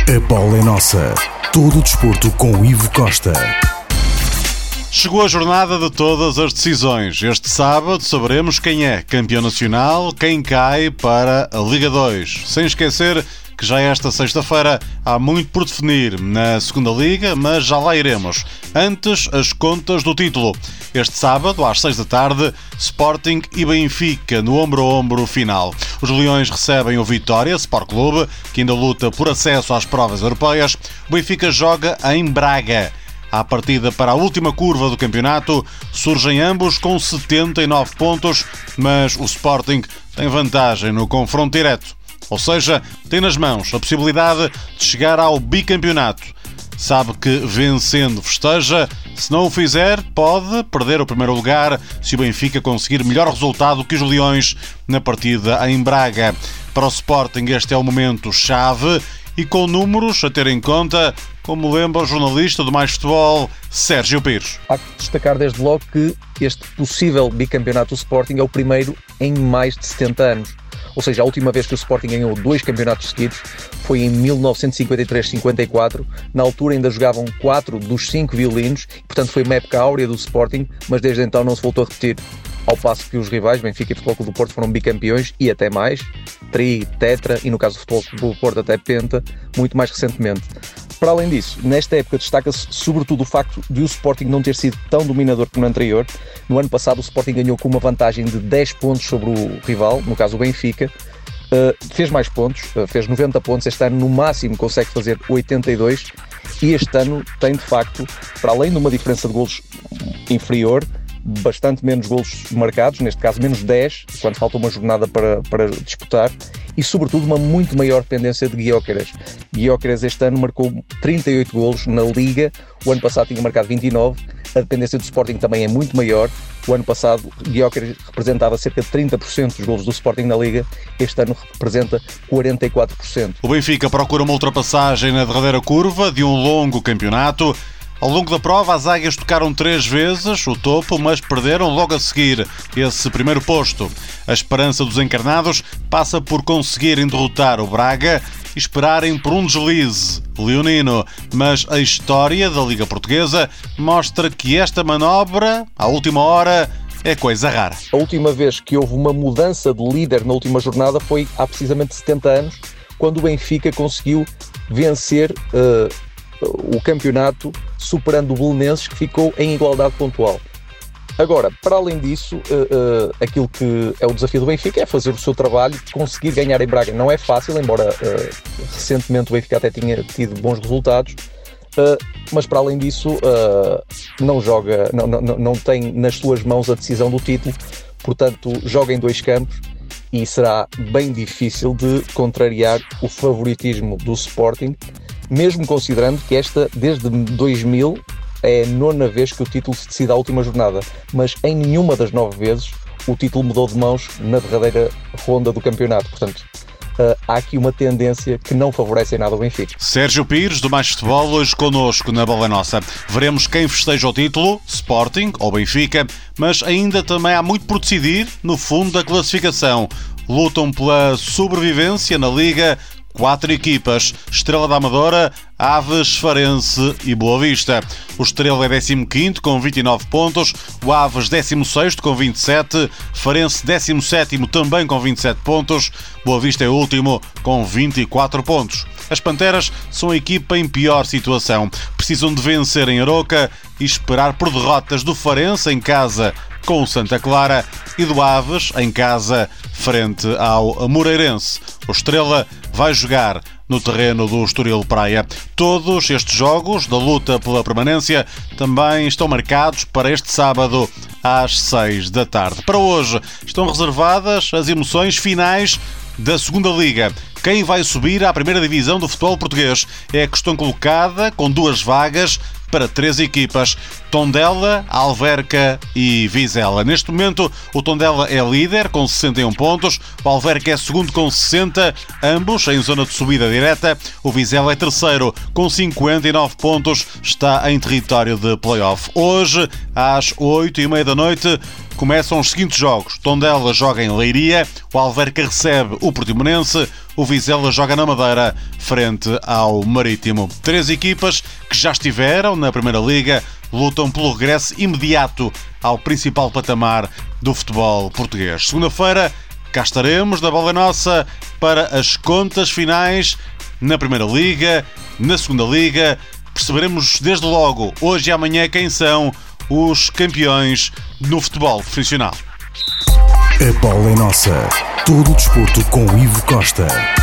A bola é nossa. Todo o desporto com Ivo Costa. Chegou a jornada de todas as decisões. Este sábado saberemos quem é campeão nacional, quem cai para a Liga 2. Sem esquecer que já esta sexta-feira há muito por definir na segunda Liga, mas já lá iremos. Antes, as contas do título. Este sábado, às 6 da tarde, Sporting e Benfica no ombro-a-ombro final. Os Leões recebem o Vitória Sport Clube, que ainda luta por acesso às provas europeias. O Benfica joga em Braga. À partida para a última curva do campeonato, surgem ambos com 79 pontos, mas o Sporting tem vantagem no confronto direto. Ou seja, tem nas mãos a possibilidade de chegar ao bicampeonato. Sabe que vencendo festeja, se não o fizer, pode perder o primeiro lugar se o Benfica conseguir melhor resultado que os Leões na partida em Braga. Para o Sporting este é o momento chave e com números a ter em conta, como lembra o jornalista do Mais Futebol, Sérgio Pires. Há que destacar desde logo que este possível bicampeonato do Sporting é o primeiro em mais de 70 anos. Ou seja, a última vez que o Sporting ganhou 2 campeonatos seguidos foi em 1953-54. Na altura ainda jogavam 4 dos 5 violinos, portanto foi uma época áurea do Sporting, mas desde então não se voltou a repetir. Ao passo que os rivais, Benfica e Futebol Clube do Porto, foram bicampeões e até mais, tri, tetra e no caso do Futebol Clube do Porto até penta, muito mais recentemente. Para além disso, nesta época destaca-se sobretudo o facto de o Sporting não ter sido tão dominador como no anterior. No ano passado o Sporting ganhou com uma vantagem de 10 pontos sobre o rival, no caso o Benfica. Fez mais pontos, fez 90 pontos, este ano no máximo consegue fazer 82 e este ano tem de facto, para além de uma diferença de golos inferior, bastante menos golos marcados, neste caso menos 10, quando falta uma jornada para disputar, e sobretudo uma muito maior dependência de Gyökeres. Gyökeres este ano marcou 38 golos na Liga, o ano passado tinha marcado 29, a dependência do Sporting também é muito maior. O ano passado Gyökeres representava cerca de 30% dos golos do Sporting na Liga, este ano representa 44%. O Benfica procura uma ultrapassagem na derradeira curva de um longo campeonato. Ao longo da prova, as águias tocaram 3 vezes o topo, mas perderam logo a seguir esse primeiro posto. A esperança dos encarnados passa por conseguirem derrotar o Braga e esperarem por um deslize leonino. Mas a história da Liga Portuguesa mostra que esta manobra, à última hora, é coisa rara. A última vez que houve uma mudança de líder na última jornada foi há precisamente 70 anos, quando o Benfica conseguiu vencer o campeonato, superando o Belenenses, que ficou em igualdade pontual. Agora, para além disso, aquilo que é o desafio do Benfica é fazer o seu trabalho, conseguir ganhar em Braga. Não é fácil, embora recentemente o Benfica até tinha tido bons resultados, mas para além disso não tem nas suas mãos a decisão do título, portanto joga em 2 campos e será bem difícil de contrariar o favoritismo do Sporting, mesmo considerando que esta, desde 2000, é a 9ª vez que o título se decide à última jornada, mas em nenhuma das 9 vezes o título mudou de mãos na derradeira ronda do campeonato. Portanto, há aqui uma tendência que não favorece em nada o Benfica. Sérgio Pires, do Mais Futebol, hoje connosco na Bola Nossa. Veremos quem festeja o título, Sporting ou Benfica, mas ainda também há muito por decidir no fundo da classificação. Lutam pela sobrevivência na Liga 4 equipas: Estrela da Amadora, Aves, Farense e Boa Vista. O Estrela é 15º com 29 pontos, o Aves 16º com 27, Farense 17º também com 27 pontos, Boa Vista é o último com 24 pontos. As Panteras são a equipa em pior situação. Precisam de vencer em Aroca e esperar por derrotas do Farense em casa com o Santa Clara e do Aves em casa frente ao Moreirense. O Estrela vai jogar no terreno do Estoril Praia. Todos estes jogos da luta pela permanência também estão marcados para este sábado às 6 da tarde. Para hoje estão reservadas as emoções finais da segunda Liga. Quem vai subir à primeira divisão do futebol português é a questão colocada com 2 vagas para 3 equipas: Tondela, Alverca e Vizela. Neste momento, o Tondela é líder com 61 pontos, o Alverca é segundo com 60, ambos em zona de subida direta. O Vizela é terceiro com 59 pontos, está em território de play-off. Hoje, às 8h30 da noite, começam os seguintes jogos. Tondela joga em Leiria, o Alverca recebe o Portimonense, o Vizela joga na Madeira, frente ao Marítimo. 3 equipas que já estiveram na Primeira Liga lutam pelo regresso imediato ao principal patamar do futebol português. Segunda-feira, cá estaremos na Bola Nossa para as contas finais na Primeira Liga, na Segunda Liga. Perceberemos desde logo, hoje e amanhã, quem são os campeões no futebol profissional. A Bola é Nossa. Todo o desporto com Ivo Costa.